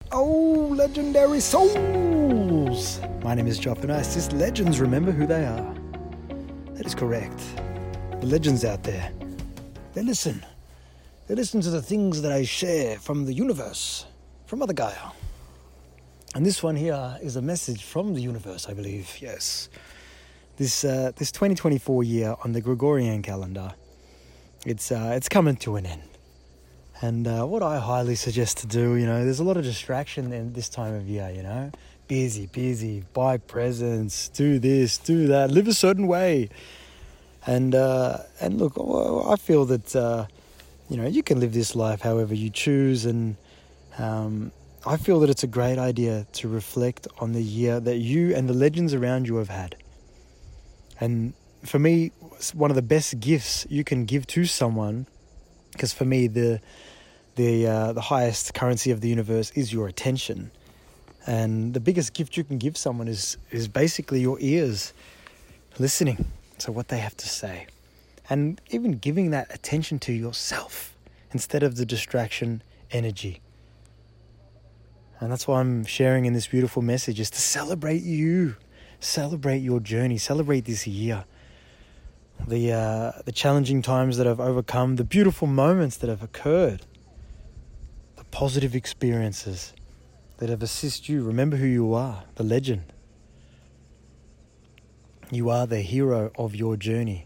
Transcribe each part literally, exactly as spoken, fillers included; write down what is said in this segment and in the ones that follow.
Oh, legendary souls! My name is Joff and I assist legends remember who they are. That is correct. The legends out there, they listen. They listen to the things that I share from the universe, from Mother Gaia. And this one here is a message from the universe, I believe, yes. This uh, this twenty twenty-four year on the Gregorian calendar, it's uh, it's coming to an end. And uh, what I highly suggest to do, you know, there's a lot of distraction in this time of year, you know. Busy, busy, buy presents, do this, do that, live a certain way. And uh, and look, I feel that, uh, you know, you can live this life however you choose. And um, I feel that it's a great idea to reflect on the year that you and the legends around you have had. And for me, one of the best gifts you can give to someone, because for me, the the uh, the highest currency of the universe is your attention. And the biggest gift you can give someone is is basically your ears, listening to what they have to say. And even giving that attention to yourself instead of the distraction energy. And that's why I'm sharing in this beautiful message, is to celebrate you. Celebrate your journey. Celebrate this year. The uh, the challenging times that I've overcome, the beautiful moments that have occurred, the positive experiences that have assisted you. Remember who you are, the legend. You are the hero of your journey.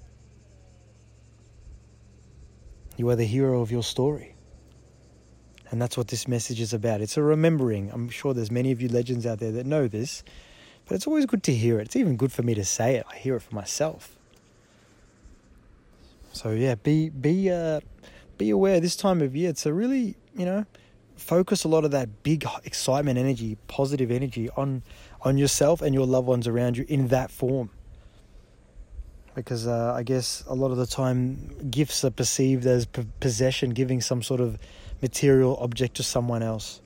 You are the hero of your story. And that's what this message is about. It's a remembering. I'm sure there's many of you legends out there that know this, but it's always good to hear it. It's even good for me to say it. I hear it for myself. So yeah, be be uh, be aware this time of year. It's a really, you know, focus a lot of that big excitement energy, positive energy on on yourself and your loved ones around you in that form. Because uh, I guess a lot of the time gifts are perceived as p- possession, giving some sort of material object to someone else.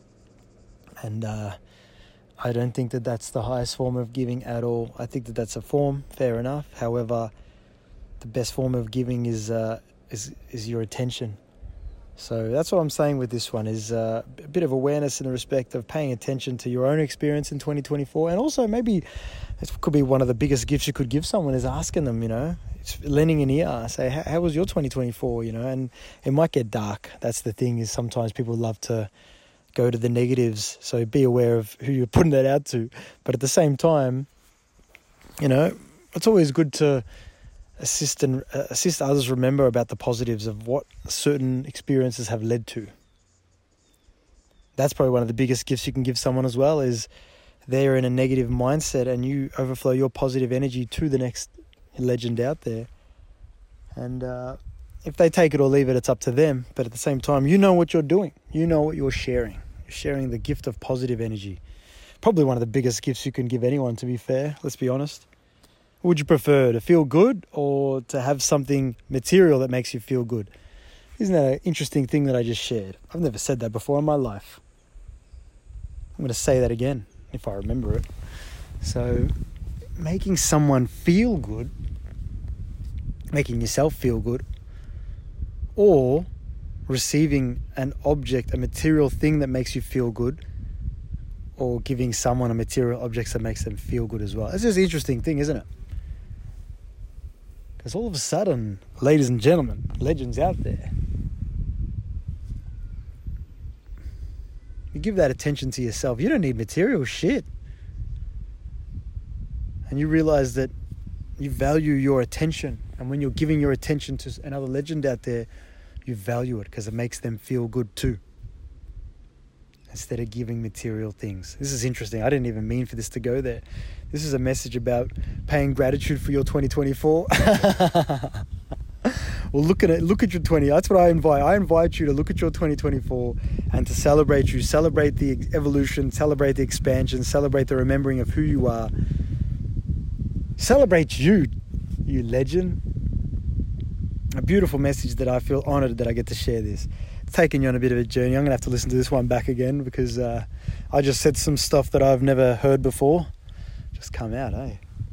And uh, I don't think that that's the highest form of giving at all. I think that that's a form, fair enough. However, the best form of giving is uh, is is your attention. So that's what I'm saying with this one, is uh, a bit of awareness in the respect of paying attention to your own experience in twenty twenty-four. And also maybe it could be one of the biggest gifts you could give someone, is asking them, you know, it's lending an ear. Say, how, how was your twenty twenty-four, you know? And it might get dark. That's the thing, is sometimes people love to go to the negatives. So be aware of who you're putting that out to. But at the same time, you know, it's always good to assist and uh, assist others remember about the positives of what certain experiences have led to. That's probably one of the biggest gifts you can give someone as well, is they're in a negative mindset and you overflow your positive energy to the next legend out there. And uh, if they take it or leave it, it's up to them. But at the same time, you know what you're doing. You know what you're sharing. You're sharing the gift of positive energy. Probably one of the biggest gifts you can give anyone, to be fair. Let's be honest. Would you prefer to feel good or to have something material that makes you feel good? Isn't that an interesting thing that I just shared? I've never said that before in my life. I'm going to say that again if I remember it. So, making someone feel good, making yourself feel good, or receiving an object, a material thing that makes you feel good, or giving someone a material object that makes them feel good as well. It's just an interesting thing, isn't it? Because all of a sudden, ladies and gentlemen, legends out there, you give that attention to yourself. You don't need material shit. And you realize that you value your attention. And when you're giving your attention to another legend out there, you value it because it makes them feel good too. Instead of giving material things. This is interesting. I didn't even mean for this to go there. This is a message about paying gratitude for your twenty twenty-four. Well, look at it. Look at your twenty. That's what I invite. I invite you to look at your twenty twenty-four and to celebrate you. Celebrate the evolution. Celebrate the expansion. Celebrate the remembering of who you are. Celebrate you, you legend. A beautiful message that I feel honoured that I get to share this. It's taken you on a bit of a journey. I'm going to have to listen to this one back again because uh, I just said some stuff that I've never heard before. Just come out, eh?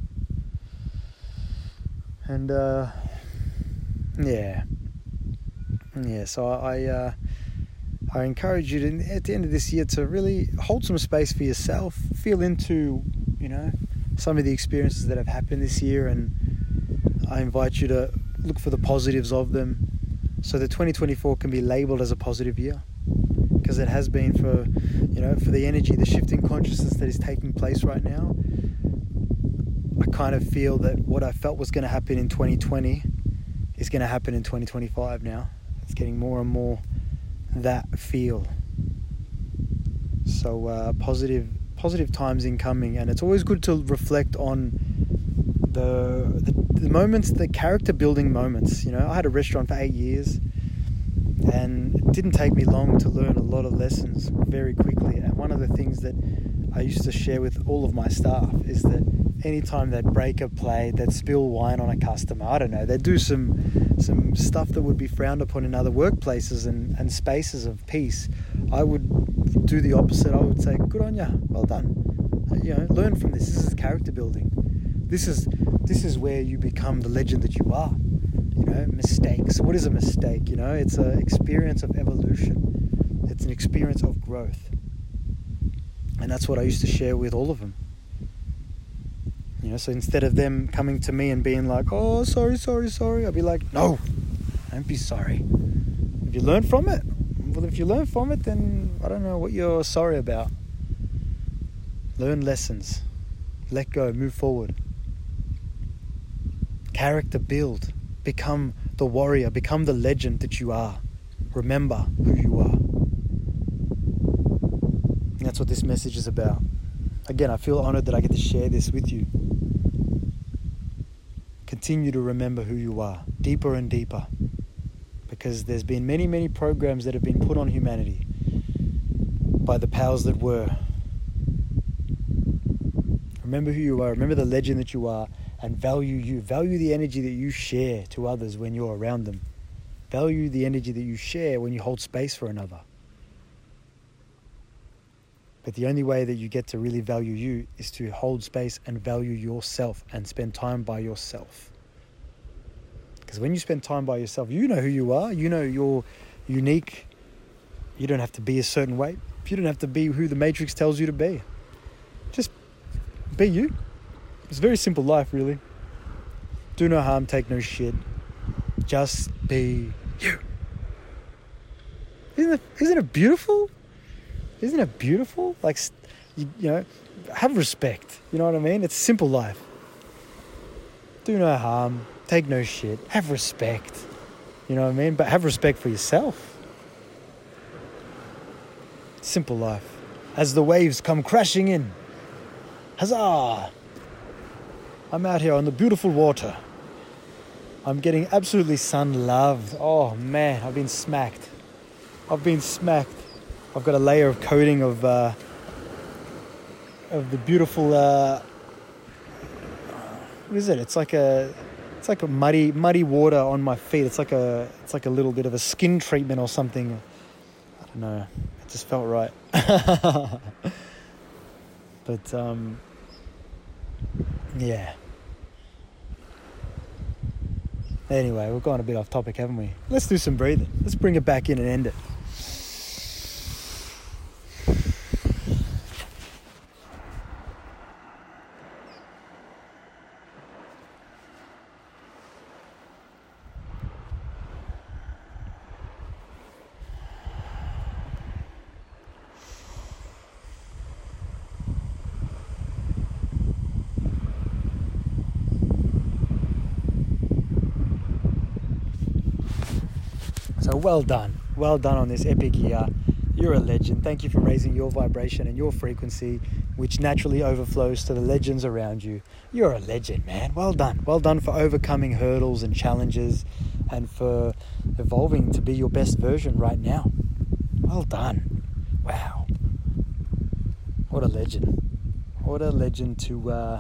And uh, yeah. Yeah, so I uh, I encourage you to, at the end of this year, to really hold some space for yourself, feel into, you know, some of the experiences that have happened this year, and I invite you to look for the positives of them, so that twenty twenty-four can be labeled as a positive year, because it has been for, you know, for the energy, the shifting consciousness that is taking place right now. I kind of feel that what I felt was going to happen in twenty twenty is going to happen in twenty twenty-five now. It's getting more and more that feel. So uh, positive positive times incoming, and it's always good to reflect on the, the the moments, the character building moments. You know, I had a restaurant for eight years, and it didn't take me long to learn a lot of lessons very quickly. And one of the things that I used to share with all of my staff is that anytime they'd break a plate, they'd spill wine on a customer, I don't know, they'd do some some stuff that would be frowned upon in other workplaces and, and spaces of peace, I would do the opposite. I would say, good on ya, well done. You know, learn from this. This is character building. This is this is where you become the legend that you are. You know, mistakes. What is a mistake? You know, it's an experience of evolution. It's an experience of growth. And that's what I used to share with all of them. You know, so instead of them coming to me and being like, oh, sorry, sorry, sorry, I'd be like, no, don't be sorry. If you learn from it, well, if you learn from it, then I don't know what you're sorry about. Learn lessons. Let go, move forward. Character build. Become the warrior, become the legend that you are. Remember who you are. And that's what this message is about. Again, I feel honored that I get to share this with you. Continue to remember who you are, deeper and deeper. Because there's been many, many programs that have been put on humanity by the powers that were. Remember who you are, remember the legend that you are, and value you. Value the energy that you share to others when you're around them. Value the energy that you share when you hold space for another. But the only way that you get to really value you is to hold space and value yourself and spend time by yourself. Because when you spend time by yourself, you know who you are. You know you're unique. You don't have to be a certain way. You don't have to be who the Matrix tells you to be. Just be you. It's a very simple life, really. Do no harm, take no shit. Just be you. Isn't it, isn't it beautiful? Isn't it beautiful? Like, you, you know, have respect. You know what I mean? It's a simple life. Do no harm, take no shit, have respect. You know what I mean? But have respect for yourself. Simple life. As the waves come crashing in. Huzzah! I'm out here on the beautiful water. I'm getting absolutely sun-loved. Oh man, I've been smacked. I've been smacked. I've got a layer of coating of uh, of the beautiful. Uh, what is it? It's like a, it's like a muddy, muddy water on my feet. It's like a, it's like a little bit of a skin treatment or something. I don't know. It just felt right. But um, yeah. Anyway, we've gone a bit off topic, haven't we? Let's do some breathing. Let's bring it back in and end it. So well done. Well done on this epic year. You're a legend. Thank you for raising your vibration and your frequency, which naturally overflows to the legends around you. You're a legend, man. Well done. Well done for overcoming hurdles and challenges and for evolving to be your best version right now. Well done. Wow. What a legend. What a legend to uh,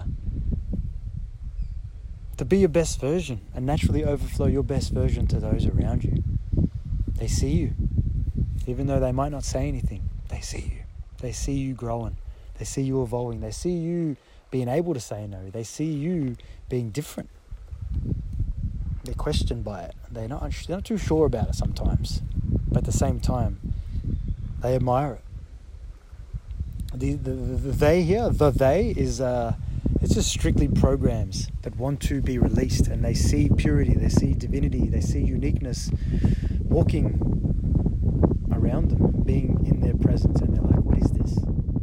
to be your best version and naturally overflow your best version to those around you. They see you. Even though they might not say anything, they see you. They see you growing. They see you evolving. They see you being able to say no. They see you being different. They're questioned by it. They're not, they're not too sure about it sometimes. But at the same time, They admire it. The, the, the they here, the they is uh, it's just strictly programs that want to be released, and they see purity, they see divinity, they see uniqueness walking around them, being in their presence, and they're like, what is this?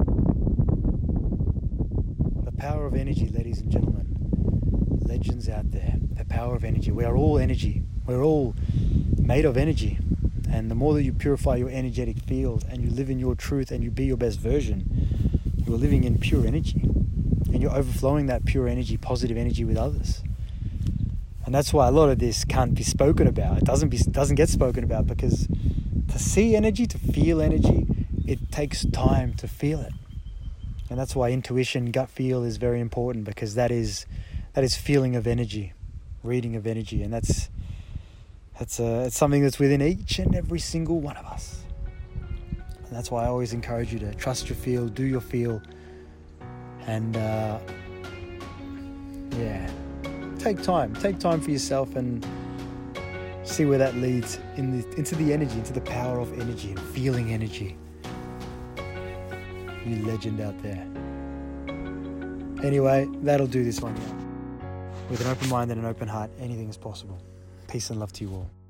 The power of energy, ladies and gentlemen. Legends out there, the power of energy. We are all energy. We're all made of energy. And the more that you purify your energetic field and you live in your truth and you be your best version, you're living in pure energy. And you're overflowing that pure energy, positive energy with others. And that's why a lot of this can't be spoken about. It doesn't be doesn't get spoken about, because to see energy, to feel energy, it takes time to feel it. And that's why intuition, gut feel is very important, because that is that is feeling of energy, reading of energy, and that's that's uh, it's something that's within each and every single one of us. And that's why I always encourage you to trust your feel, do your feel, and uh, yeah, take time, take time for yourself, and see where that leads in the, into the energy, into the power of energy and feeling energy. You legend out there. Anyway, that'll do this one. Yeah. With an open mind and an open heart, anything is possible. Peace and love to you all.